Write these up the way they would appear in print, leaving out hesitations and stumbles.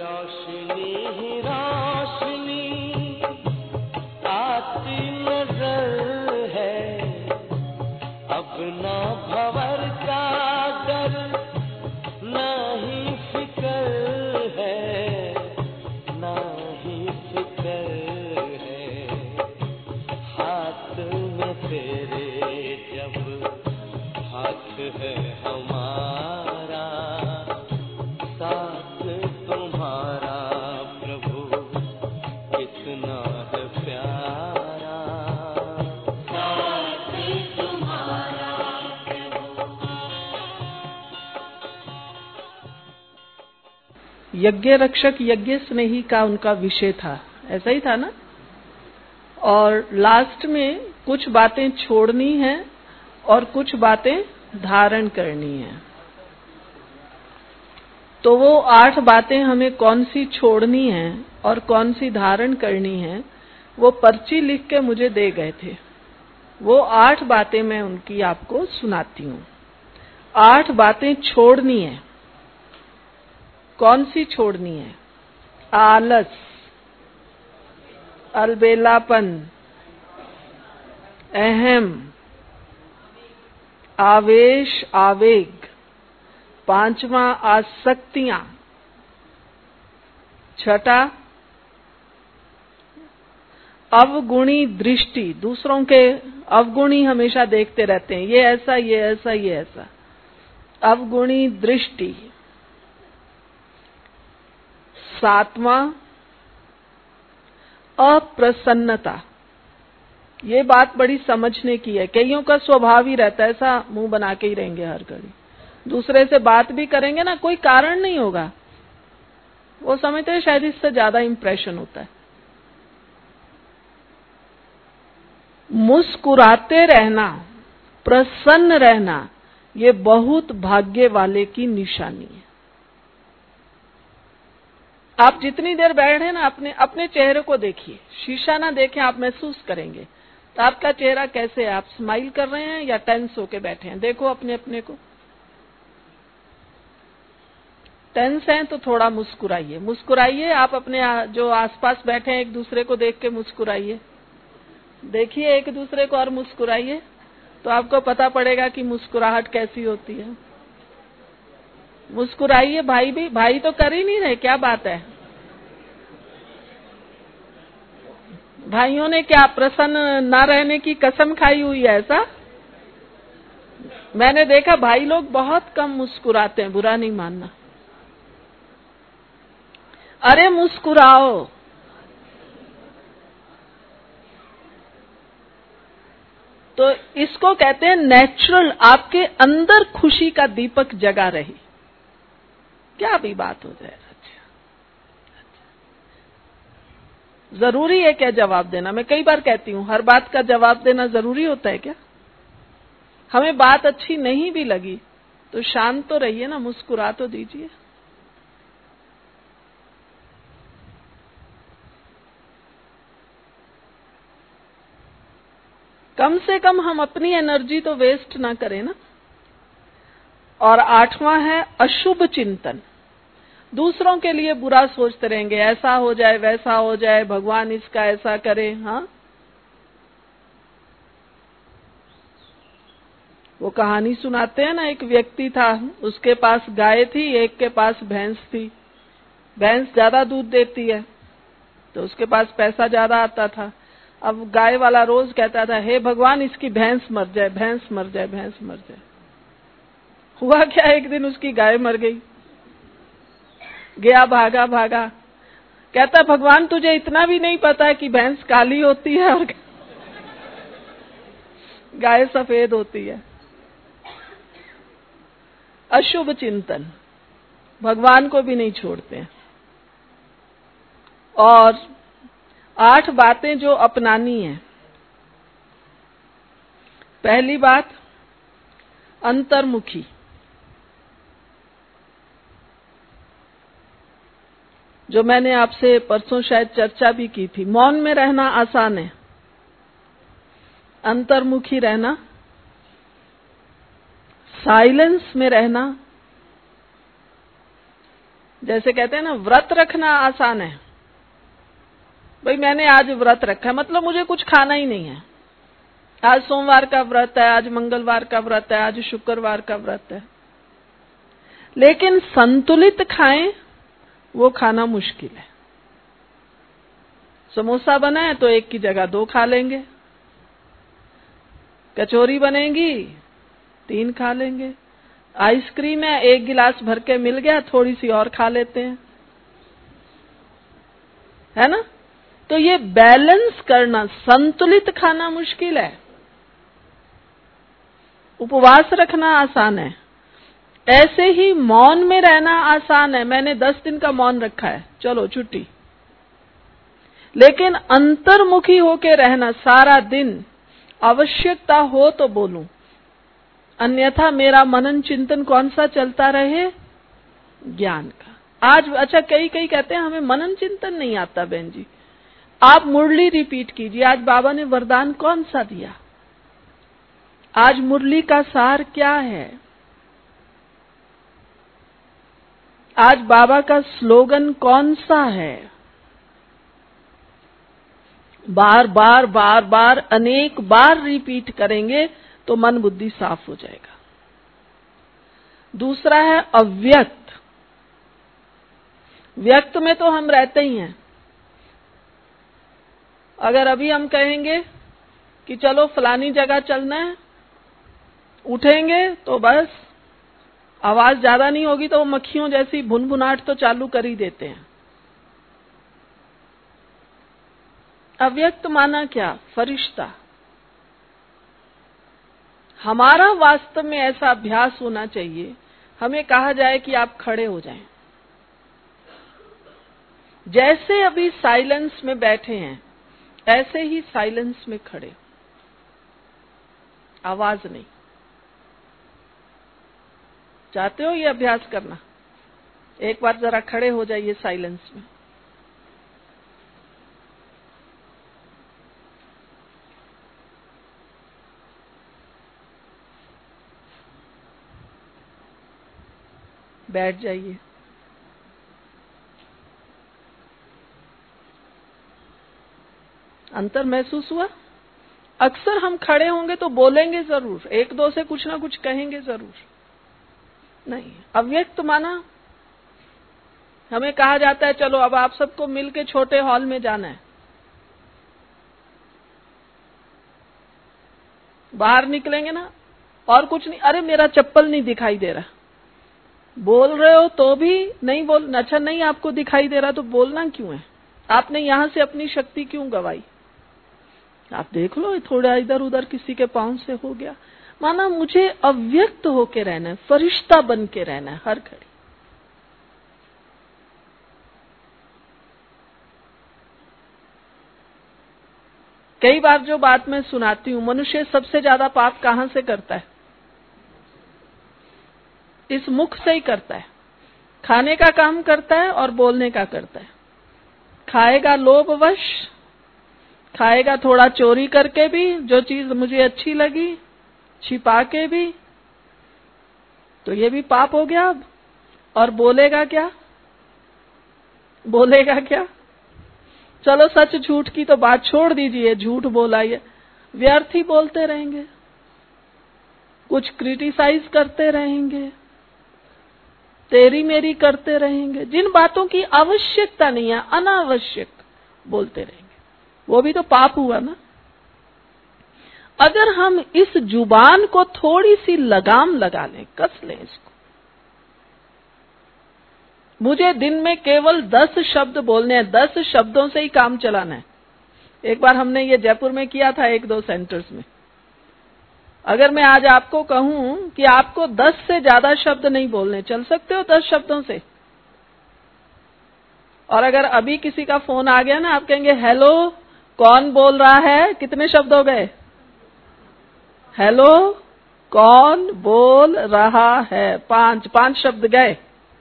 रोशनी ही रोशनी आती नजर है, अब ना भंवर का डर ना ही फिकर है, ना ही फिकर है। हाथ में तेरे जब हाथ है हमारा, साथ तुम्हारा प्रभु कितना है प्यारा, साथ तुम्हारा प्रभु। यज्ञ रक्षक यज्ञ स्नेही का उनका विषय था, ऐसा ही था ना। और लास्ट में कुछ बातें छोड़नी है और कुछ बातें धारण करनी है। तो वो 8 बातें हमें कौन सी छोड़नी है और कौन सी धारण करनी है, वो पर्ची लिख के मुझे दे गए थे। वो 8 बातें मैं उनकी आपको सुनाती हूँ। 8 बातें छोड़नी है। कौन सी छोड़नी है? आलस, अलबेलापन, अहम, आवेश, आवेग। 5वां आसक्तियां। 6ठा अवगुणी दृष्टि, दूसरों के अवगुणी हमेशा देखते रहते हैं, ये ऐसा, ये ऐसा, ये ऐसा। अवगुणी दृष्टि। 7वां अप्रसन्नता। ये बात बड़ी समझने की है। कईयों का स्वभाव ही रहता है ऐसा, मुंह बना के ही रहेंगे हर घड़ी। दूसरे से बात भी करेंगे ना, कोई कारण नहीं होगा, वो समझते हैं शायद इससे ज्यादा इंप्रेशन होता है। मुस्कुराते रहना, प्रसन्न रहना, ये बहुत भाग्य वाले की निशानी है। आप जितनी देर बैठे ना, अपने चेहरे को देखिए, शीशा ना देखें, आप महसूस करेंगे तो आपका चेहरा कैसे है। आप स्माइल कर रहे हैं या टेंस होके बैठे हैं? देखो अपने अपने को। टेंस हैं तो थोड़ा मुस्कुराइए, मुस्कुराइए। आप अपने जो आसपास बैठे हैं एक दूसरे को देख के मुस्कुराइए। देखिए एक दूसरे को और मुस्कुराइए, तो आपको पता पड़ेगा कि मुस्कुराहट कैसी होती है। मुस्कुराइए। भाई भी, भाई तो कर ही नहीं रहे, क्या बात है? भाइयों ने क्या प्रसन्न ना रहने की कसम खाई हुई है ऐसा? मैंने देखा भाई लोग बहुत कम मुस्कुराते हैं, बुरा नहीं मानना। अरे मुस्कुराओ। तो इसको कहते हैं नेचुरल, आपके अंदर खुशी का दीपक जगा रहे। क्या भी बात हो जाए। जरूरी है क्या जवाब देना? मैं कई बार कहती हूँ, हर बात का जवाब देना जरूरी होता है क्या? हमें बात अच्छी नहीं भी लगी तो शांत तो रहिए ना, मुस्कुरा तो दीजिए। कम से कम हम अपनी एनर्जी तो वेस्ट ना करें ना। और 8वां है अशुभ चिंतन। दूसरों के लिए बुरा सोचते रहेंगे, ऐसा हो जाए, वैसा हो जाए, भगवान इसका ऐसा करे। हाँ, वो कहानी सुनाते हैं ना, एक व्यक्ति था, उसके पास गाय थी, एक के पास भैंस थी। भैंस ज्यादा दूध देती है तो उसके पास पैसा ज्यादा आता था। अब गाय वाला रोज कहता था, हे भगवान इसकी भैंस मर जाए, भैंस मर जाए, भैंस मर जाए। हुआ क्या, एक दिन उसकी गाय मर गई। गया भागा भागा, कहता भगवान तुझे इतना भी नहीं पता है कि भैंस काली होती है और गाय सफेद होती है। अशुभ चिंतन, भगवान को भी नहीं छोड़ते हैं। और 8 बातें जो अपनानी है। पहली बात, अंतर्मुखी। जो मैंने आपसे परसों शायद चर्चा भी की थी, मौन में रहना आसान है, अंतर्मुखी रहना, साइलेंस में रहना जैसे कहते हैं ना, व्रत रखना आसान है। भाई मैंने आज व्रत रखा है, मतलब मुझे कुछ खाना ही नहीं है। आज सोमवार का व्रत है, आज मंगलवार का व्रत है, आज शुक्रवार का व्रत है। लेकिन संतुलित खाएं, वो खाना मुश्किल है। समोसा बना है तो एक की जगह 2 खा लेंगे, कचौरी बनेगी 3 खा लेंगे, आइसक्रीम है 1 गिलास भर के मिल गया, थोड़ी सी और खा लेते हैं, है ना। तो ये बैलेंस करना, संतुलित खाना मुश्किल है। उपवास रखना आसान है, ऐसे ही मौन में रहना आसान है। मैंने 10 दिन का मौन रखा है, चलो छुट्टी। लेकिन अंतर्मुखी होके रहना सारा दिन, आवश्यकता हो तो बोलूं, अन्यथा मेरा मनन चिंतन कौन सा चलता रहे? ज्ञान का। आज अच्छा कई कहते हैं हमें मनन चिंतन नहीं आता। बहन जी, आप मुरली रिपीट कीजिए। आज बाबा ने वरदान कौन सा दिया? आज मुरली का सार क्या है? आज बाबा का स्लोगन कौन सा है? बार बार अनेक बार रिपीट करेंगे तो मन बुद्धि साफ हो जाएगा। दूसरा है अव्यक्त। व्यक्त में तो हम रहते ही हैं। अगर अभी हम कहेंगे कि चलो फलानी जगह चलना है, उठेंगे तो बस आवाज ज्यादा नहीं होगी तो वो मक्खियों जैसी भुनभुनाहट तो चालू कर ही देते हैं। अव्यक्त माना क्या? फरिश्ता। हमारा वास्तव में ऐसा अभ्यास होना चाहिए, हमें कहा जाए कि आप खड़े हो जाएं। जैसे अभी साइलेंस में बैठे हैं, ऐसे ही साइलेंस में खड़े, आवाज नहीं। चाहते हो ये अभ्यास करना? एक बार जरा खड़े हो जाइए साइलेंस में। बैठ जाइए। अंतर महसूस हुआ? अक्सर हम खड़े होंगे तो बोलेंगे जरूर, 1-2 से कुछ ना कुछ कहेंगे जरूर। नहीं, अव्यक्त माना हमें कहा जाता है चलो अब आप सबको मिलके छोटे हॉल में जाना है। बाहर निकलेंगे ना, और कुछ नहीं, अरे मेरा चप्पल नहीं दिखाई दे रहा। बोल रहे हो तो भी नहीं बोल, अच्छा नहीं आपको दिखाई दे रहा तो बोलना क्यों है? आपने यहां से अपनी शक्ति क्यों गवाई? आप देख लो, थोड़ा इधर उधर किसी के पांव से हो गया। माना मुझे अव्यक्त होके रहना है, फरिश्ता बन के रहना है हर घड़ी। कई बार जो बात मैं सुनाती हूं, मनुष्य सबसे ज्यादा पाप कहां से करता है? इस मुख से ही करता है। खाने का काम करता है और बोलने का करता है। खाएगा लोभवश, खाएगा थोड़ा चोरी करके भी, जो चीज मुझे अच्छी लगी छिपा के भी, तो ये भी पाप हो गया अब। और बोलेगा क्या? बोलेगा क्या? चलो सच झूठ की तो बात छोड़ दीजिए, झूठ बोला ये व्यर्थ ही बोलते रहेंगे, कुछ क्रिटिसाइज करते रहेंगे, तेरी मेरी करते रहेंगे, जिन बातों की आवश्यकता नहीं है अनावश्यक बोलते रहेंगे। वो भी तो पाप हुआ ना। अगर हम इस जुबान को थोड़ी सी लगाम लगा लें, कस लें इसको, मुझे दिन में केवल 10 शब्द बोलने हैं, 10 शब्दों से ही काम चलाना है। एक बार हमने ये जयपुर में किया था 1-2 सेंटर्स में। अगर मैं आज आपको कहूं कि आपको 10 से ज्यादा शब्द नहीं बोलने, चल सकते हो 10 शब्दों से? और अगर अभी किसी का फोन आ गया ना, आप कहेंगे हेलो कौन बोल रहा है, कितने शब्द हो गए? हेलो कौन बोल रहा है, 5 शब्द गए।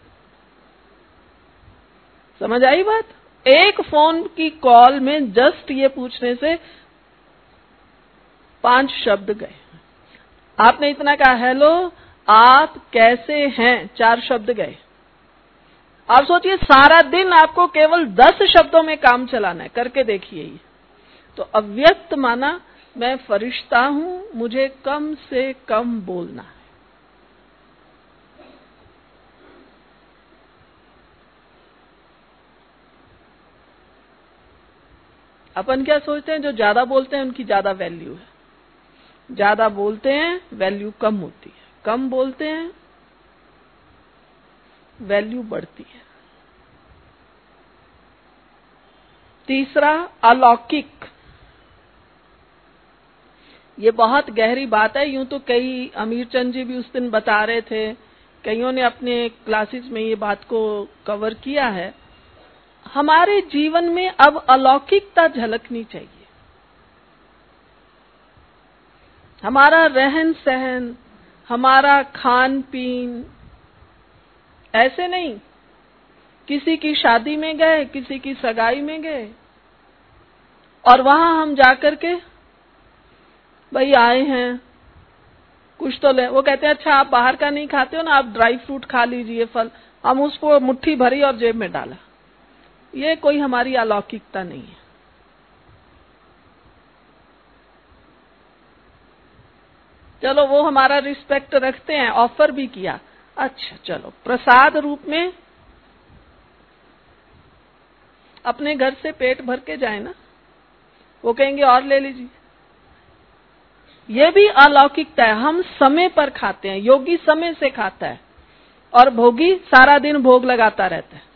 समझ आई बात? एक फोन की कॉल में जस्ट ये पूछने से 5 शब्द गए। आपने इतना कहा हेलो आप कैसे हैं, 4 शब्द गए। आप सोचिए सारा दिन आपको केवल 10 शब्दों में काम चलाना है, करके देखिए ये। तो अव्यक्त माना मैं फरिश्ता हूं, मुझे कम से कम बोलना है। अपन क्या सोचते हैं, जो ज्यादा बोलते हैं उनकी ज्यादा वैल्यू है। ज्यादा बोलते हैं वैल्यू कम होती है, कम बोलते हैं वैल्यू बढ़ती है। तीसरा, अलौकिक। ये बहुत गहरी बात है। यूं तो कई, अमीरचंद जी भी उस दिन बता रहे थे, कईयों ने अपने क्लासेस में ये बात को कवर किया है। हमारे जीवन में अब अलौकिकता झलकनी चाहिए। हमारा रहन सहन, हमारा खान पीन, ऐसे नहीं किसी की शादी में गए, किसी की सगाई में गए और वहां हम जाकर के भाई आए हैं कुछ तो ले, वो कहते हैं अच्छा आप बाहर का नहीं खाते हो ना, आप ड्राई फ्रूट खा लीजिए, फल। हम उसको मुट्ठी भरी और जेब में डाला। ये कोई हमारी अलौकिकता नहीं है। चलो वो हमारा रिस्पेक्ट रखते हैं, ऑफर भी किया, अच्छा चलो प्रसाद रूप में अपने घर से पेट भर के जाए ना, वो कहेंगे और ले लीजिए। ये भी अलौकिकता है। हम समय पर खाते हैं, योगी समय से खाता है और भोगी सारा दिन भोग लगाता रहता है।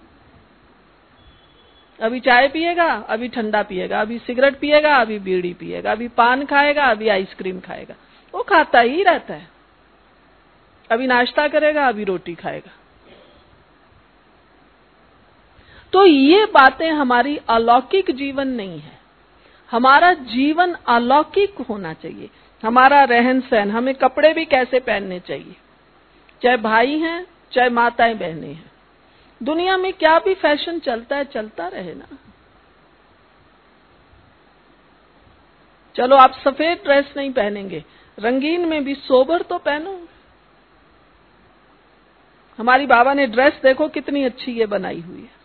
अभी चाय पिएगा, अभी ठंडा पिएगा, अभी सिगरेट पिएगा, अभी बीड़ी पिएगा, अभी पान खाएगा, अभी आइसक्रीम खाएगा। वो खाता ही रहता है। अभी नाश्ता करेगा, अभी रोटी खाएगा। तो ये बातें हमारी अलौकिक जीवन नहीं है। हमारा जीवन अलौकिक होना चाहिए। हमारा रहन सहन, हमें कपड़े भी कैसे पहनने चाहिए, चाहे भाई हैं चाहे माताएं बहनें हैं। दुनिया में क्या भी फैशन चलता है, चलता रहे ना। चलो आप सफेद ड्रेस नहीं पहनेंगे, रंगीन में भी सोबर तो पहनो। हमारी बाबा ने ड्रेस देखो कितनी अच्छी ये बनाई हुई है।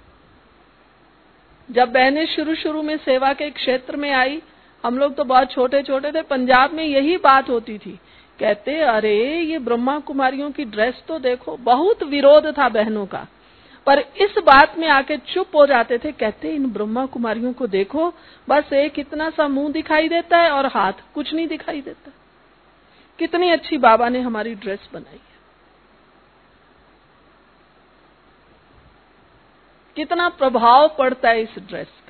जब बहनें शुरू शुरू में सेवा के क्षेत्र में आई, हम लोग तो बहुत छोटे छोटे थे, पंजाब में यही बात होती थी। कहते अरे ये ब्रह्मा कुमारियों की ड्रेस तो देखो। बहुत विरोध था बहनों का, पर इस बात में आके चुप हो जाते थे। कहते इन ब्रह्मा कुमारियों को देखो, बस एक इतना सा मुंह दिखाई देता है और हाथ, कुछ नहीं दिखाई देता। कितनी अच्छी बाबा ने हमारी ड्रेस बनाई है, कितना प्रभाव पड़ता है इस ड्रेस का।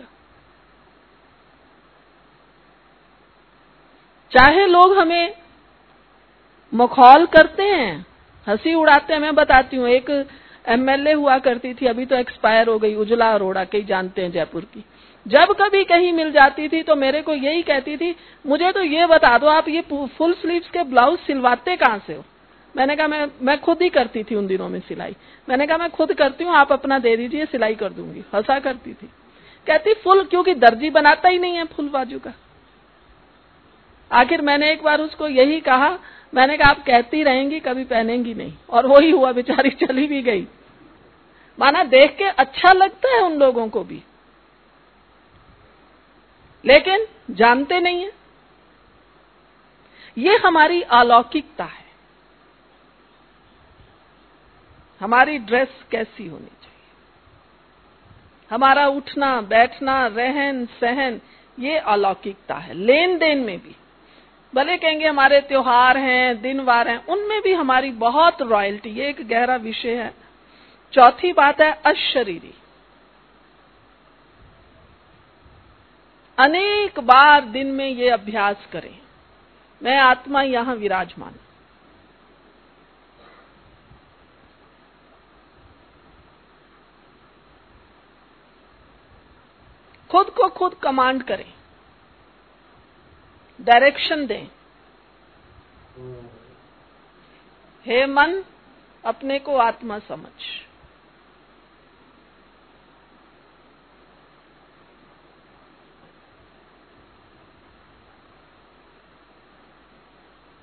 चाहे लोग हमें मखौल करते हैं, हंसी उड़ाते हैं। मैं बताती हूँ, एक एमएलए हुआ करती थी, अभी तो एक्सपायर हो गई, उजला अरोड़ा, कई जानते हैं जयपुर की। जब कभी कहीं मिल जाती थी तो मेरे को यही कहती थी, मुझे तो ये बता दो आप ये फुल स्लीव्स के ब्लाउज सिलवाते कहाँ से हो। मैंने कहा मैं खुद ही करती थी उन दिनों में सिलाई। मैंने कहा मैं खुद करती हूँ, आप अपना दे दीजिए, सिलाई कर दूंगी। हंसा करती थी। कहती फुल, क्योंकि दर्जी बनाता ही नहीं है फुल बाजू का। आखिर मैंने एक बार उसको यही कहा, मैंने कहा आप कहती रहेंगी, कभी पहनेंगी नहीं। और वही हुआ, बेचारी चली भी गई। माना देख के अच्छा लगता है उन लोगों को भी, लेकिन जानते नहीं है। ये हमारी अलौकिकता है। हमारी ड्रेस कैसी होनी चाहिए, हमारा उठना बैठना, रहन सहन, ये अलौकिकता है। लेन देन में भी, भले कहेंगे हमारे त्योहार हैं, दिन वार हैं, उनमें भी हमारी बहुत रॉयल्टी। ये एक गहरा विषय है। चौथी बात है अशरीरी। अनेक बार दिन में ये अभ्यास करें, मैं आत्मा यहां विराजमान। खुद को खुद कमांड करें, डायरेक्शन दें। हे मन, अपने को आत्मा समझ।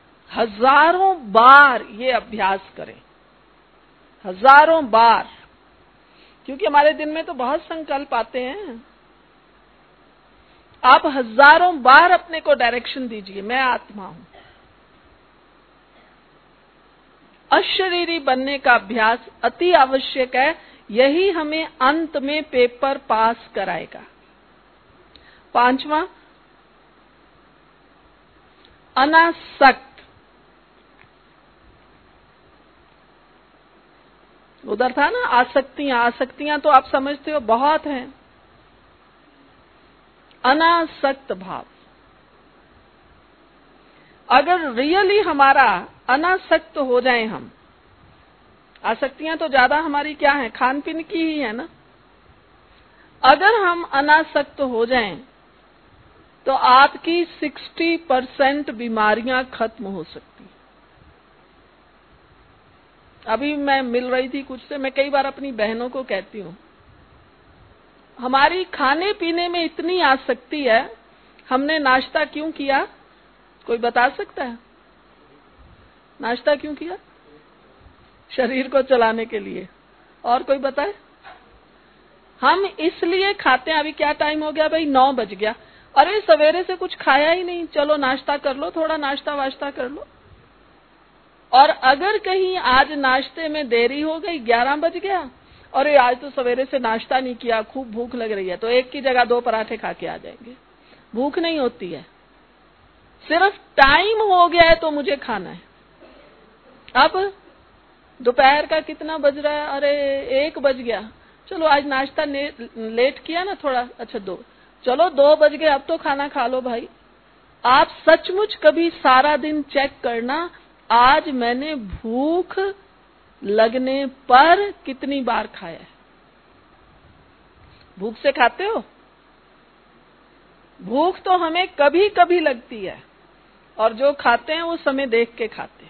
हजारों बार ये अभ्यास करें, हजारों बार। क्योंकि हमारे दिन में तो बहुत संकल्प आते हैं। आप हजारों बार अपने को डायरेक्शन दीजिए, मैं आत्मा हूं। अशरीरी बनने का अभ्यास अति आवश्यक है, यही हमें अंत में पेपर पास कराएगा। 5वां, अनासक्त। उधर था ना आसक्तियां, आसक्तियां तो आप समझते हो बहुत हैं। अनासक्त भाव, अगर रियली हमारा अनासक्त हो जाए हम, आसक्तियां तो ज्यादा हमारी क्या है, खान पीन की ही है ना। अगर हम अनासक्त हो जाएं तो आपकी 60% बीमारियां खत्म हो सकती। अभी मैं मिल रही थी कुछ से, मैं कई बार अपनी बहनों को कहती हूँ, हमारी खाने पीने में इतनी आसक्ति है, हमने नाश्ता क्यों किया? कोई बता सकता है? नाश्ता क्यों किया? शरीर को चलाने के लिए। और कोई बताए? हम इसलिए खाते हैं, अभी क्या टाइम हो गया भाई, 9 बज गया, अरे सवेरे से कुछ खाया ही नहीं, चलो नाश्ता कर लो, थोड़ा नाश्ता वाश्ता कर लो। और अगर कहीं आज नाश्ते में देरी हो गई, 11 बज गया, अरे आज तो सवेरे से नाश्ता नहीं किया, खूब भूख लग रही है, तो एक की जगह 2 पराठे खा के आ जाएंगे। भूख नहीं होती है, सिर्फ टाइम हो गया है तो मुझे खाना है। अब दोपहर का कितना बज रहा है, अरे 1 बज गया, चलो आज नाश्ता लेट किया ना थोड़ा, अच्छा 2, चलो 2 बज गए, अब तो खाना खा लो भाई। आप सचमुच कभी सारा दिन चेक करना, आज मैंने भूख लगने पर कितनी बार खाया है। भूख से खाते हो? भूख तो हमें कभी कभी लगती है, और जो खाते हैं वो समय देख के खाते हैं।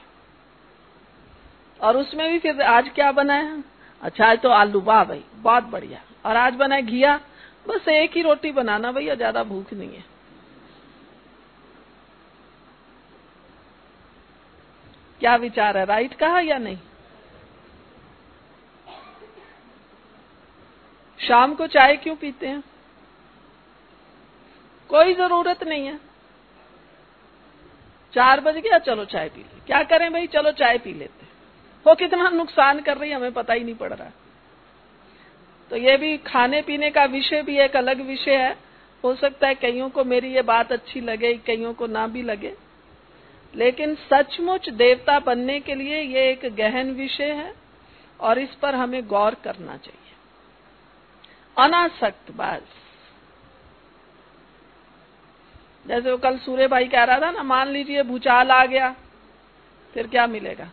और उसमें भी फिर आज क्या बनाया, अच्छा आज तो आलू, वाह भाई बहुत बढ़िया, और आज बनाया घिया, बस एक ही रोटी बनाना भैया, ज्यादा भूख नहीं है। क्या विचार है, राइट कहा या नहीं? शाम को चाय क्यों पीते हैं? कोई जरूरत नहीं है, 4 बज गया, चलो चाय पी ले, क्या करें भाई, चलो चाय पी लेते, वो कितना नुकसान कर रही है हमें पता ही नहीं पड़ रहा। तो ये भी खाने पीने का विषय भी एक अलग विषय है, हो सकता है कईयों को मेरी ये बात अच्छी लगे, कईयों को ना भी लगे, लेकिन सचमुच देवता बनने के लिए ये एक गहन विषय है और इस पर हमें गौर करना चाहिए। अनासक्त, बस जैसे वो कल सूर्य भाई कह रहा था ना, मान लीजिए भूचाल आ गया, फिर क्या मिलेगा?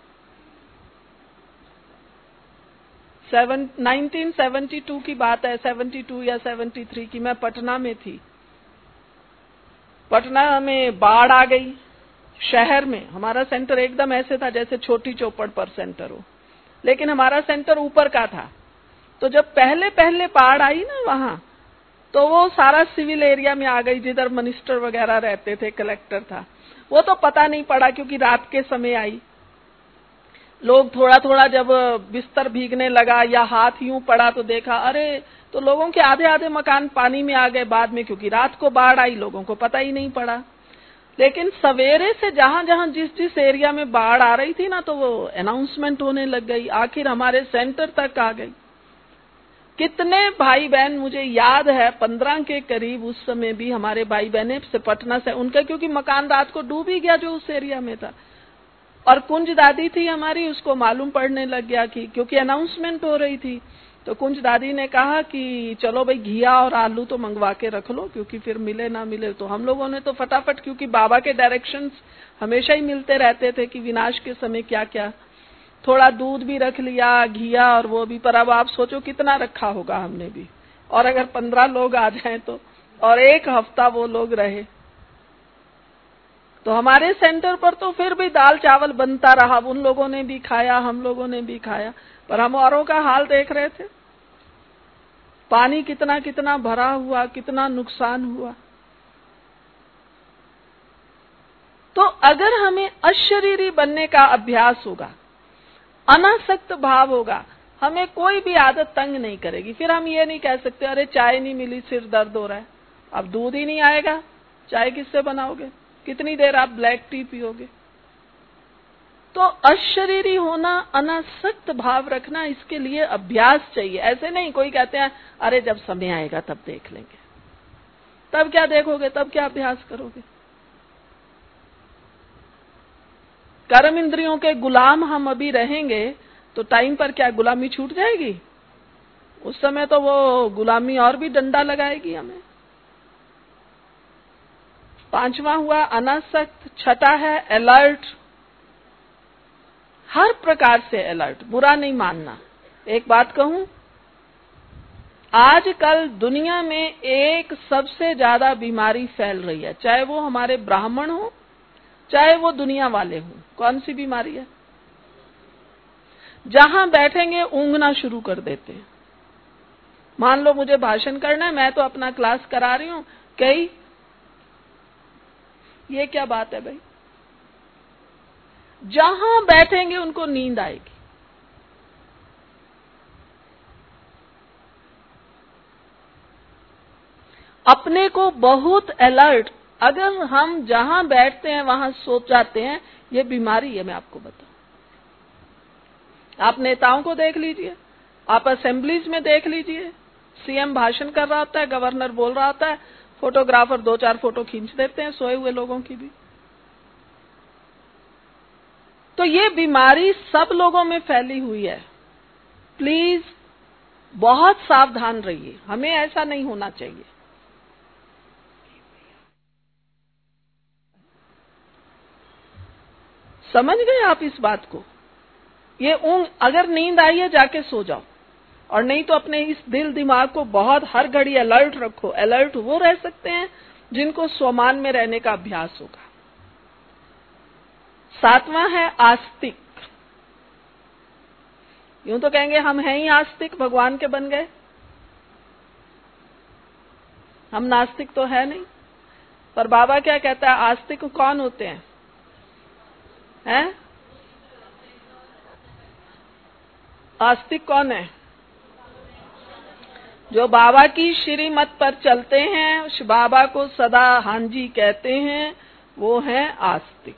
1972 की बात है, 72 या 73 की, मैं पटना में थी। पटना में बाढ़ आ गई शहर में। हमारा सेंटर एकदम ऐसे था जैसे छोटी चौपड़ पर सेंटर हो, लेकिन हमारा सेंटर ऊपर का था। तो जब पहले पहले बाढ़ आई ना वहां, तो वो सारा सिविल एरिया में आ गई, जिधर मिनिस्टर वगैरह रहते थे, कलेक्टर था, वो तो पता नहीं पड़ा क्योंकि रात के समय आई। लोग थोड़ा थोड़ा जब बिस्तर भीगने लगा या हाथ यूं पड़ा तो देखा, अरे तो लोगों के आधे आधे मकान पानी में आ गए बाद में, क्योंकि रात को बाढ़ आई, लोगों को पता ही नहीं पड़ा। लेकिन सवेरे से जहां जहां जिस जिस एरिया में बाढ़ आ रही थी ना, तो वो अनाउंसमेंट होने लग गई, आखिर हमारे सेंटर तक आ गई। कितने भाई बहन, मुझे याद है 15 के करीब उस समय भी हमारे भाई बहने से पटना से, उनका क्योंकि मकान रात को डूब ही गया जो उस एरिया में था। और कुंज दादी थी हमारी, उसको मालूम पड़ने लग गया कि क्योंकि अनाउंसमेंट हो रही थी, तो कुंज दादी ने कहा कि चलो भाई घिया और आलू तो मंगवा के रख लो, क्योंकि फिर मिले ना मिले। तो हम लोगों ने तो फटाफट, क्योंकि बाबा के डायरेक्शंस हमेशा ही मिलते रहते थे कि विनाश के समय क्या क्या, थोड़ा दूध भी रख लिया, घिया और वो भी। पर अब आप सोचो कितना रखा होगा हमने भी, और अगर 15 लोग आ जाएं तो, और 1 हफ्ता वो लोग रहे, तो हमारे सेंटर पर तो फिर भी दाल चावल बनता रहा, उन लोगों ने भी खाया, हम लोगों ने भी खाया, पर हम औरों का हाल देख रहे थे। पानी कितना कितना भरा हुआ, कितना नुकसान हुआ। तो अगर हमें अशरीरी बनने का अभ्यास होगा, अनासक्त भाव होगा, हमें कोई भी आदत तंग नहीं करेगी। फिर हम ये नहीं कह सकते अरे चाय नहीं मिली, सिर दर्द हो रहा है। अब दूध ही नहीं आएगा, चाय किससे बनाओगे? कितनी देर आप ब्लैक टी पियोगे? तो अशरीरी होना, अनासक्त भाव रखना, इसके लिए अभ्यास चाहिए। ऐसे नहीं कोई कहते हैं अरे जब समय आएगा तब देख लेंगे। तब क्या देखोगे? तब क्या अभ्यास करोगे? कर्म इंद्रियों के गुलाम हम अभी रहेंगे तो टाइम पर क्या गुलामी छूट जाएगी? उस समय तो वो गुलामी और भी डंडा लगाएगी हमें। पांचवा हुआ अनासक्त। छठा है अलर्ट, हर प्रकार से अलर्ट, बुरा नहीं मानना। एक बात कहूं, आजकल दुनिया में एक सबसे ज्यादा बीमारी फैल रही है, चाहे वो हमारे ब्राह्मण हो चाहे वो दुनिया वाले हो। कौन सी बीमारी है? जहां बैठेंगे ऊँघना शुरू कर देते हैं। मान लो मुझे भाषण करना है, मैं तो अपना क्लास करा रही हूं, कई ये क्या बात है भाई? जहां बैठेंगे उनको नींद आएगी। अपने को बहुत अलर्ट, अगर हम जहां बैठते हैं वहां सो जाते हैं, ये बीमारी है। मैं आपको बताऊं, आप नेताओं को देख लीजिए, आप असेंबलीज में देख लीजिए, सीएम भाषण कर रहा होता है, गवर्नर बोल रहा होता है, फोटोग्राफर 2-4 फोटो खींच देते हैं सोए हुए लोगों की भी। तो ये बीमारी सब लोगों में फैली हुई है। प्लीज बहुत सावधान रहिए, हमें ऐसा नहीं होना चाहिए। समझ गए आप इस बात को? ये ऊँघ, अगर नींद आई है जाके सो जाओ, और नहीं तो अपने इस दिल दिमाग को बहुत हर घड़ी अलर्ट रखो। अलर्ट वो रह सकते हैं जिनको स्वमान में रहने का अभ्यास होगा। सातवां है आस्तिक। यूं तो कहेंगे हम हैं ही आस्तिक, भगवान के बन गए, हम नास्तिक तो है नहीं। पर बाबा क्या कहता है, आस्तिक कौन होते हैं? हैं? आस्तिक कौन है? जो बाबा की श्रीमत पर चलते हैं, बाबा को सदा हांजी कहते हैं, वो हैं आस्तिक।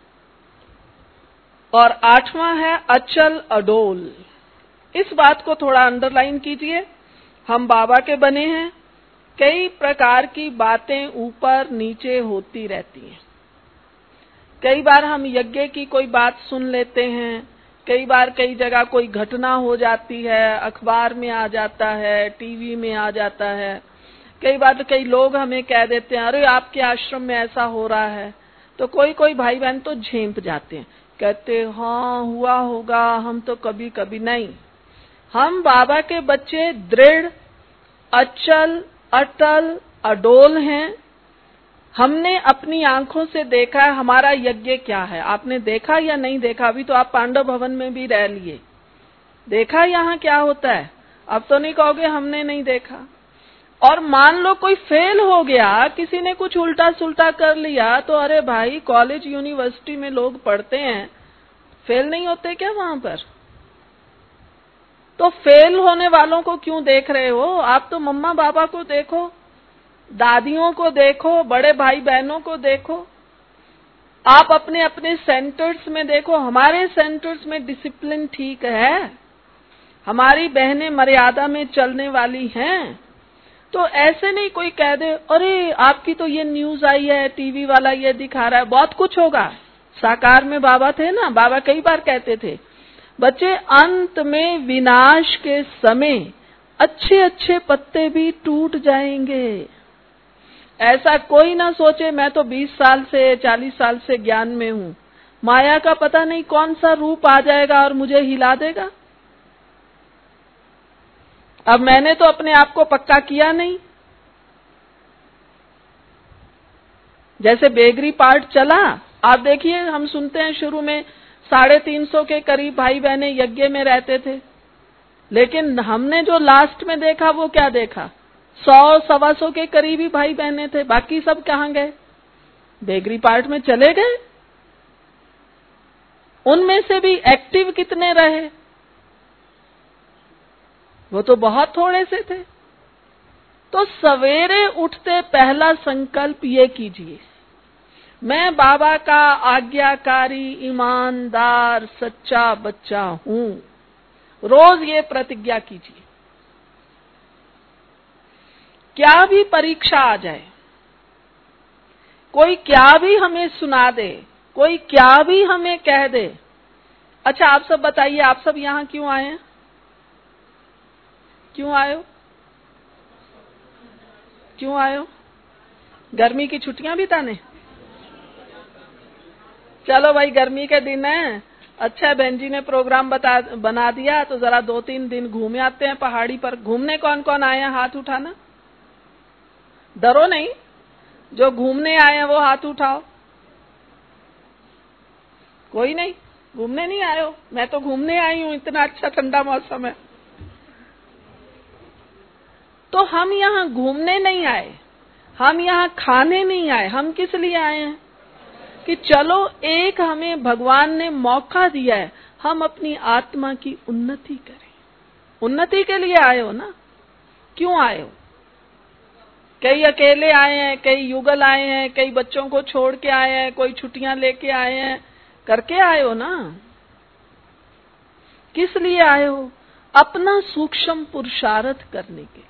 और आठवां है अचल अडोल। इस बात को थोड़ा अंडरलाइन कीजिए। हम बाबा के बने हैं, कई प्रकार की बातें ऊपर नीचे होती रहती हैं। कई बार हम यज्ञ की कोई बात सुन लेते हैं, कई बार कई जगह कोई घटना हो जाती है, अखबार में आ जाता है, टीवी में आ जाता है। कई बार तो कई लोग हमें कह देते हैं अरे आपके आश्रम में ऐसा हो रहा है, तो कोई कोई भाई बहन तो झेंप जाते हैं, कहते हाँ हुआ होगा, हम तो कभी कभी नहीं। हम बाबा के बच्चे दृढ़, अचल, अटल, अडोल हैं। हमने अपनी आंखों से देखा है हमारा यज्ञ क्या है। आपने देखा या नहीं देखा? अभी तो आप पांडव भवन में भी रह लिए, देखा यहाँ क्या होता है? अब तो नहीं कहोगे हमने नहीं देखा। और मान लो कोई फेल हो गया, किसी ने कुछ उल्टा सुल्टा कर लिया, तो अरे भाई कॉलेज यूनिवर्सिटी में लोग पढ़ते हैं, फेल नहीं होते क्या वहां पर? तो फेल होने वालों को क्यों देख रहे हो? आप तो मम्मा बाबा को देखो, दादियों को देखो, बड़े भाई बहनों को देखो। आप अपने अपने सेंटर्स में देखो, हमारे सेंटर्स में डिसिप्लिन ठीक है, हमारी बहनें मर्यादा में चलने वाली हैं। तो ऐसे नहीं कोई कह दे अरे आपकी तो ये न्यूज आई है, टीवी वाला ये दिखा रहा है, बहुत कुछ होगा। साकार में बाबा थे ना, बाबा कई बार कहते थे बच्चे अंत में विनाश के समय अच्छे अच्छे पत्ते भी टूट जाएंगे। ऐसा कोई ना सोचे मैं तो 20 साल से 40 साल से ज्ञान में हूं, माया का पता नहीं कौन सा रूप आ जाएगा और मुझे हिला देगा। अब मैंने तो अपने आप को पक्का किया नहीं। जैसे बेगरी पार्ट चला, आप देखिए हम सुनते हैं शुरू में 350 के करीब भाई बहनें यज्ञ में रहते थे, लेकिन हमने जो लास्ट में देखा वो क्या देखा? 100-125 के करीब ही भाई बहनें थे, बाकी सब कहाँ गए? बेगरी पार्ट में चले गए। उनमें से भी एक्टिव कितने रहे? वो तो बहुत थोड़े से थे। तो सवेरे उठते पहला संकल्प ये कीजिए, मैं बाबा का आज्ञाकारी, ईमानदार, सच्चा बच्चा हूं। रोज ये प्रतिज्ञा कीजिए। क्या भी परीक्षा आ जाए, कोई क्या भी हमें सुना दे, कोई क्या भी हमें कह दे। अच्छा, आप सब बताइए, आप सब यहाँ क्यों आए हैं? क्यों आए हो? क्यों आए हो? गर्मी की छुट्टियां बिताने? चलो भाई, गर्मी के दिन है। अच्छा, बहन जी ने प्रोग्राम बना दिया, तो जरा 2-3 दिन घूमे आते हैं पहाड़ी पर। घूमने कौन कौन आए हैं? हाथ उठाना। डरो नहीं, जो घूमने आए हैं वो हाथ उठाओ। कोई नहीं, घूमने नहीं आए हो? मैं तो घूमने आई हूं, इतना अच्छा ठंडा मौसम है। तो हम यहाँ घूमने नहीं आए, हम यहाँ खाने नहीं आए। हम किस लिए आए हैं? कि चलो, एक हमें भगवान ने मौका दिया है, हम अपनी आत्मा की उन्नति करें। उन्नति के लिए आए हो ना? क्यों आए हो? कई अकेले आए हैं, कई युगल आए हैं, कई बच्चों को छोड़ के आए हैं, कोई छुट्टियां लेके आए हैं, करके आए हो ना? किस लिए आए हो? अपना सूक्ष्म पुरुषार्थ करने के लिए।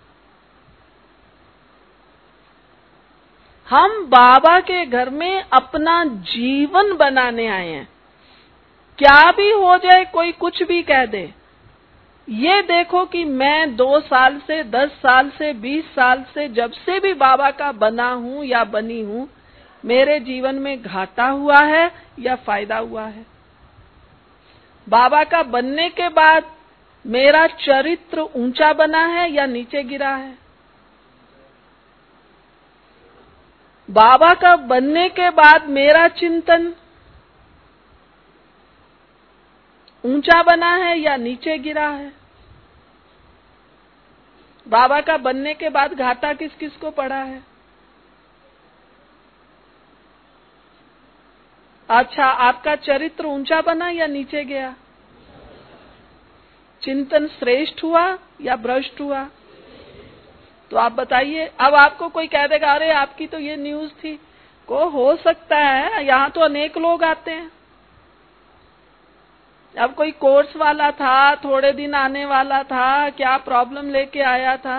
हम बाबा के घर में अपना जीवन बनाने आए हैं। क्या भी हो जाए, कोई कुछ भी कह दे, ये देखो कि मैं 2 साल से, 10 साल से, 20 साल से, जब से भी बाबा का बना हूं या बनी हूं, मेरे जीवन में घाटा हुआ है या फायदा हुआ है? बाबा का बनने के बाद मेरा चरित्र ऊंचा बना है या नीचे गिरा है? बाबा का बनने के बाद मेरा चिंतन ऊंचा बना है या नीचे गिरा है? बाबा का बनने के बाद घाटा किस किस को पड़ा है? अच्छा, आपका चरित्र ऊंचा बना या नीचे गया? चिंतन श्रेष्ठ हुआ या भ्रष्ट हुआ? तो आप बताइए। अब आपको कोई कह देगा, अरे आपकी तो ये न्यूज थी, को हो सकता है, यहाँ तो अनेक लोग आते हैं। अब कोई कोर्स वाला था, थोड़े दिन आने वाला था, क्या प्रॉब्लम लेके आया था?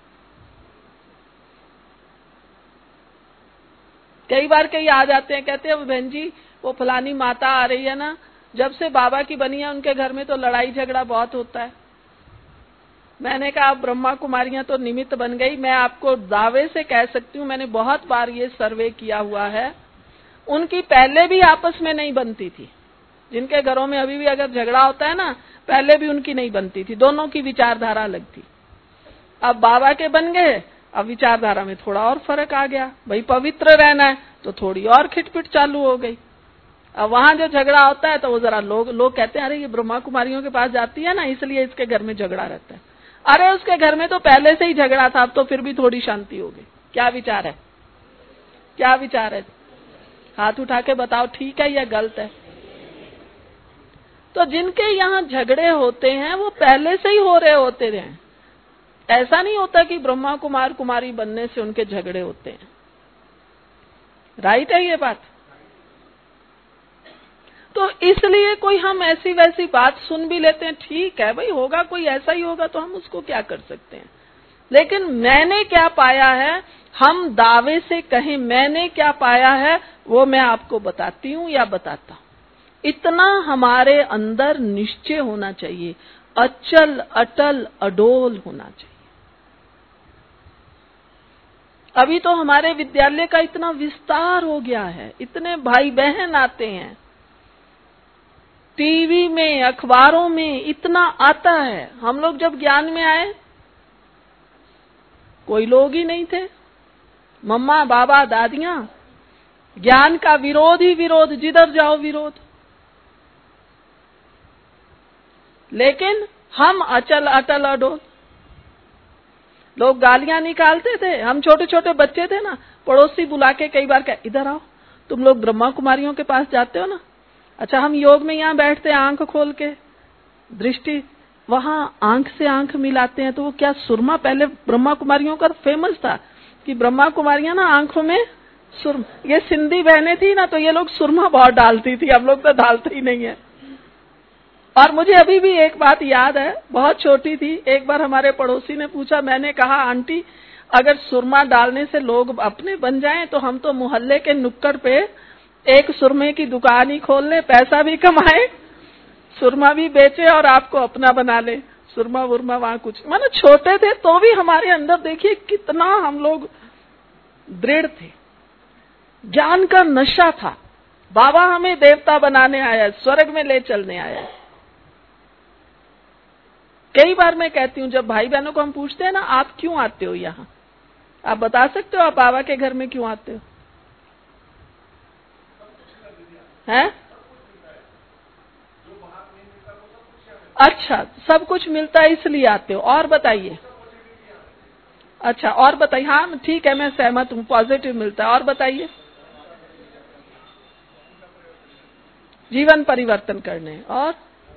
कई बार कई आ जाते हैं, कहते हैं बहन जी वो फलानी माता आ रही है ना, जब से बाबा की बनी है उनके घर में तो लड़ाई झगड़ा बहुत होता है। मैंने कहा, अब ब्रह्मा कुमारियां तो निमित्त बन गई। मैं आपको दावे से कह सकती हूँ, मैंने बहुत बार ये सर्वे किया हुआ है, उनकी पहले भी आपस में नहीं बनती थी। जिनके घरों में अभी भी अगर झगड़ा होता है ना, पहले भी उनकी नहीं बनती थी, दोनों की विचारधारा अलग थी। अब बाबा के बन गए, अब विचारधारा में थोड़ा और फर्क आ गया। भाई पवित्र रहना है तो थोड़ी और खिटपिट चालू हो गई। अब वहां जो झगड़ा होता है तो वो जरा लोग कहते हैं, अरे ये ब्रह्मा कुमारियों के पास जाती है ना, इसलिए इसके घर में झगड़ा रहता है। अरे उसके घर में तो पहले से ही झगड़ा था, अब तो फिर भी थोड़ी शांति हो गई। क्या विचार है? क्या विचार है? हाथ उठा के बताओ, ठीक है या गलत है? तो जिनके यहाँ झगड़े होते हैं वो पहले से ही हो रहे होते हैं। ऐसा नहीं होता कि ब्रह्मा कुमार कुमारी बनने से उनके झगड़े होते हैं। राइट है ये बात? तो इसलिए कोई हम ऐसी वैसी बात सुन भी लेते हैं, ठीक है भाई, होगा कोई ऐसा ही होगा तो हम उसको क्या कर सकते हैं। लेकिन मैंने क्या पाया है, हम दावे से कहें मैंने क्या पाया है, वो मैं आपको बताती हूँ या बताता हूँ। इतना हमारे अंदर निश्चय होना चाहिए, अचल अटल अडोल होना चाहिए। अभी तो हमारे विद्यालय का इतना विस्तार हो गया है, इतने भाई बहन आते हैं, टीवी में अखबारों में इतना आता है। हम लोग जब ज्ञान में आए कोई लोग ही नहीं थे, मम्मा बाबा दादियां, ज्ञान का विरोध ही विरोध, जिधर जाओ विरोध। लेकिन हम अचल अटल अडोल। लोग गालियां निकालते थे, हम छोटे छोटे बच्चे थे ना, पड़ोसी बुला के कई बार कह, इधर आओ, तुम लोग ब्रह्मा कुमारियों के पास जाते हो ना। अच्छा, हम योग में यहाँ बैठते आंख खोल के, दृष्टि वहां आंख से आंख मिलाते हैं, तो वो क्या सुरमा, पहले ब्रह्मा कुमारियों का फेमस था कि ब्रह्मा कुमारियां ना आंखों में सुरमा, ये सिंधी बहनें थी ना, तो ये लोग सुरमा बहुत डालती थी, हम लोग तो डालते ही नहीं है। और मुझे अभी भी एक बात याद है, बहुत छोटी थी, एक बार हमारे पड़ोसी ने पूछा, मैंने कहा आंटी अगर सुरमा डालने से लोग अपने बन जाएं तो हम तो मोहल्ले के नुक्कड़ पे एक सुरमे की दुकान ही खोल ले, पैसा भी कमाए, सुरमा भी बेचे और आपको अपना बना ले। सुरमा वुरमा वहां कुछ, मानो छोटे थे तो भी हमारे अंदर देखिए कितना हम लोग दृढ़ थे, ज्ञान का नशा था। बाबा हमें देवता बनाने आया, स्वर्ग में ले चलने आया। कई बार मैं कहती हूँ, जब भाई बहनों को हम पूछते हैं ना, आप क्यों आते हो यहाँ, आप बता सकते हो आप बाबा के घर में क्यों आते हो? हैं? अच्छा, सब कुछ मिलता है इसलिए आते हो। और बताइए। अच्छा, और बताइए। हाँ ठीक है, मैं सहमत हूँ, पॉजिटिव मिलता है। और बताइए। जीवन परिवर्तन करने और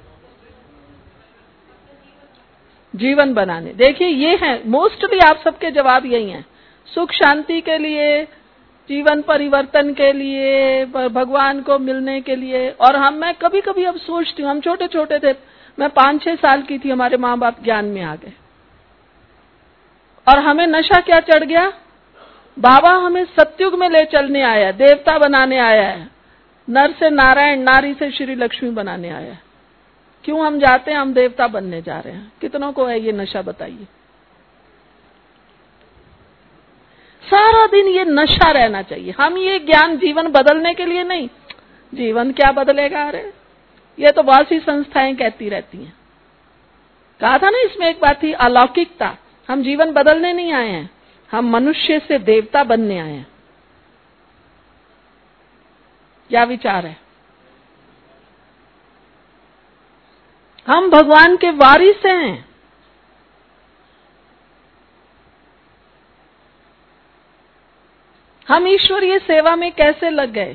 जीवन बनाने। देखिए ये है मोस्टली, आप सबके जवाब यही हैं, सुख शांति के लिए, जीवन परिवर्तन के लिए, भगवान को मिलने के लिए। और मैं कभी कभी अब सोचती हूँ, हम छोटे छोटे थे, मैं 5-6 साल की थी, हमारे माँ बाप ज्ञान में आ गए और हमें नशा क्या चढ़ गया, बाबा हमें सतयुग में ले चलने आया, देवता बनाने आया है, नर से नारायण, नारी से श्री लक्ष्मी बनाने आया है। क्यों हम जाते हैं, हम देवता बनने जा रहे हैं। कितनों को है ये नशा, बताइए। सारा दिन ये नशा रहना चाहिए। हम ये ज्ञान जीवन बदलने के लिए नहीं, जीवन क्या बदलेगा, अरे ये तो बहुत सी संस्थाएं कहती रहती हैं। कहा था ना इसमें एक बात थी, अलौकिकता। हम जीवन बदलने नहीं आए हैं, हम मनुष्य से देवता बनने आए हैं। क्या विचार है? हम भगवान के वारिस हैं। हम ईश्वरीय सेवा में कैसे लग गए?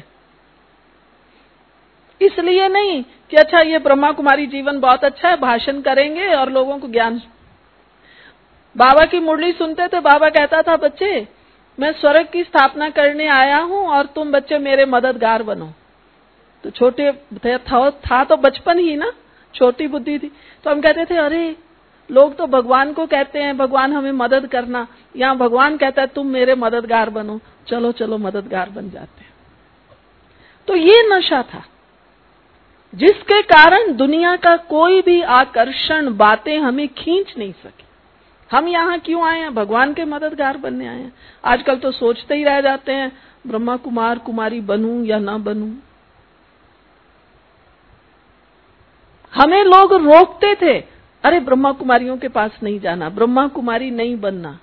इसलिए नहीं कि अच्छा ये ब्रह्मा कुमारी जीवन बहुत अच्छा है, भाषण करेंगे और लोगों को ज्ञान। बाबा की मुरली सुनते थे, बाबा कहता था, बच्चे मैं स्वर्ग की स्थापना करने आया हूं और तुम बच्चे मेरे मददगार बनो। तो छोटे था तो बचपन ही ना, छोटी बुद्धि थी, तो हम कहते थे अरे लोग तो भगवान को कहते हैं भगवान हमें मदद करना, यहाँ भगवान कहता है तुम मेरे मददगार बनो, चलो चलो मददगार बन जाते हैं। तो ये नशा था जिसके कारण दुनिया का कोई भी आकर्षण, बातें हमें खींच नहीं सकी। हम यहाँ क्यों आए हैं? भगवान के मददगार बनने आए हैं। आजकल तो सोचते ही रह जाते हैं ब्रह्मा कुमार कुमारी बनूं या ना बनूं। हमें लोग रोकते थे, अरे ब्रह्मा कुमारियों के पास नहीं जाना, ब्रह्मा कुमारी नहीं बनना।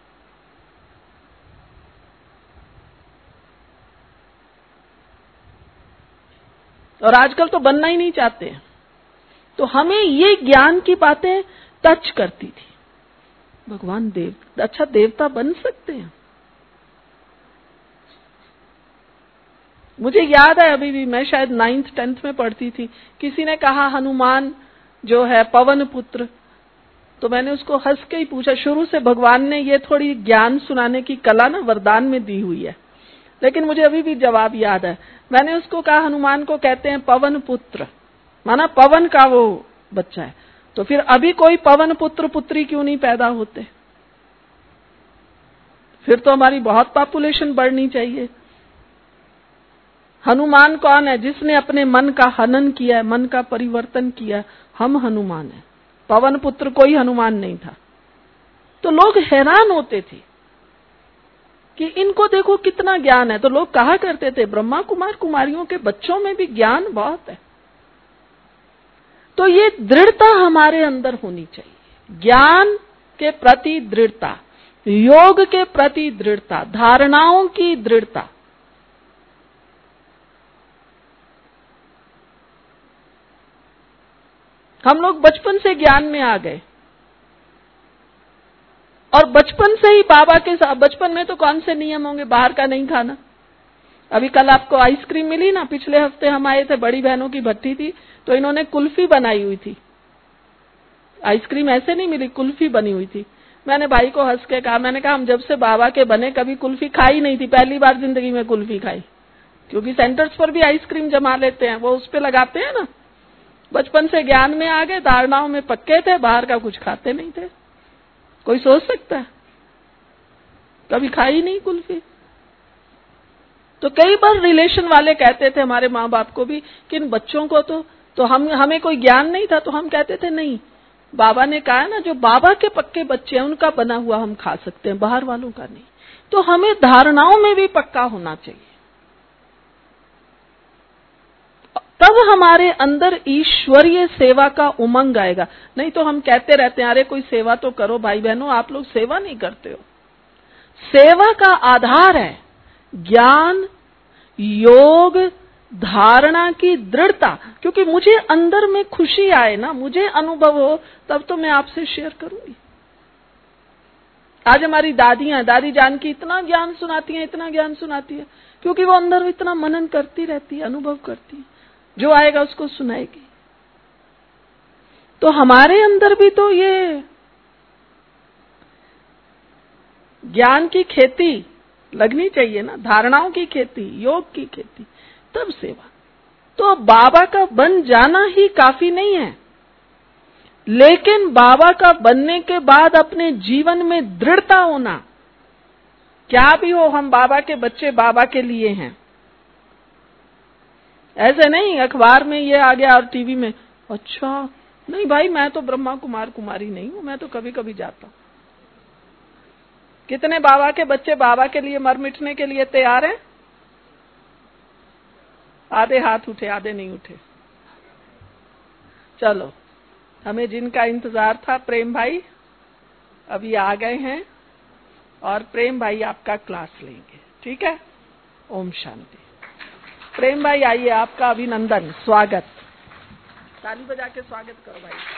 और आजकल तो बनना ही नहीं चाहते। तो हमें ये ज्ञान की बातें टच करती थी। भगवान अच्छा देवता बन सकते हैं। मुझे याद है अभी भी, मैं शायद 9th 10th में पढ़ती थी, किसी ने कहा हनुमान जो है पवन पुत्र, तो मैंने उसको हंस के ही पूछा, शुरू से भगवान ने ये थोड़ी ज्ञान सुनाने की कला ना वरदान में दी हुई है, लेकिन मुझे अभी भी जवाब याद है। मैंने उसको कहा हनुमान को कहते हैं पवन पुत्र, माना पवन का वो बच्चा है, तो फिर अभी कोई पवन पुत्र पुत्री क्यों नहीं पैदा होते? फिर तो हमारी बहुत पॉपुलेशन बढ़नी चाहिए। हनुमान कौन है? जिसने अपने मन का हनन किया है, मन का परिवर्तन किया। हम हनुमान हैं, पवन पुत्र कोई हनुमान नहीं था। तो लोग हैरान होते थे कि इनको देखो कितना ज्ञान है। तो लोग कहा करते थे ब्रह्मा कुमार कुमारियों के बच्चों में भी ज्ञान बहुत है। तो ये दृढ़ता हमारे अंदर होनी चाहिए, ज्ञान के प्रति दृढ़ता, योग के प्रति दृढ़ता, धारणाओं की दृढ़ता। हम लोग बचपन से ज्ञान में आ गए और बचपन से ही बाबा के साथ। बचपन में तो कौन से नियम होंगे? बाहर का नहीं खाना। अभी कल आपको आइसक्रीम मिली ना, पिछले हफ्ते हम आए थे, बड़ी बहनों की भट्टी थी, तो इन्होंने कुल्फी बनाई हुई थी। आइसक्रीम ऐसे नहीं मिली, कुल्फी बनी हुई थी। मैंने भाई को हंस के कहा, मैंने कहा हम जब से बाबा के बने कभी कुल्फी खाई नहीं थी, पहली बार जिंदगी में कुल्फी खाई। क्योंकि सेंटर्स पर भी आइसक्रीम जमा लेते हैं, वो उस पे लगाते हैं ना। बचपन से ज्ञान में आ गए, धारणाओं में पक्के थे, बाहर का कुछ खाते नहीं थे। कोई सोच सकता है? कभी खाई नहीं कुल्फी। तो कई बार रिलेशन वाले कहते थे हमारे माँ बाप को भी कि इन बच्चों को तो हमें कोई ज्ञान नहीं था, तो हम कहते थे नहीं, बाबा ने कहा ना जो बाबा के पक्के बच्चे हैं उनका बना हुआ हम खा सकते हैं, बाहर वालों का नहीं। तो हमें धारणाओं में भी पक्का होना चाहिए, तब हमारे अंदर ईश्वरीय सेवा का उमंग आएगा। नहीं तो हम कहते रहते हैं अरे कोई सेवा तो करो भाई बहनों, आप लोग सेवा नहीं करते हो। सेवा का आधार है ज्ञान, योग, धारणा की दृढ़ता। क्योंकि मुझे अंदर में खुशी आए ना, मुझे अनुभव हो, तब तो मैं आपसे शेयर करूंगी। आज हमारी दादियां, दादी जानकी इतना ज्ञान सुनाती हैं, इतना ज्ञान सुनाती है, क्योंकि वो अंदर इतना मनन करती रहती है, अनुभव करती है, जो आएगा उसको सुनाएगी। तो हमारे अंदर भी तो ये ज्ञान की खेती लगनी चाहिए ना, धारणाओं की खेती, योग की खेती, तब सेवा। तो बाबा का बन जाना ही काफी नहीं है, लेकिन बाबा का बनने के बाद अपने जीवन में दृढ़ता होना। क्या भी हो, हम बाबा के बच्चे बाबा के लिए हैं। ऐसे नहीं अखबार में ये आ गया और टीवी में, अच्छा नहीं भाई मैं तो ब्रह्मा कुमार कुमारी नहीं हूं, मैं तो कभी कभी जाता हूं। कितने बाबा के बच्चे बाबा के लिए मर मिटने के लिए तैयार हैं? आधे हाथ उठे, आधे नहीं उठे। चलो, हमें जिनका इंतजार था, प्रेम भाई अभी आ गए हैं और प्रेम भाई आपका क्लास लेंगे, ठीक है? ओम शांति। प्रेम भाई आइए, आपका अभिनंदन, स्वागत। ताली बजा के स्वागत करो भाई।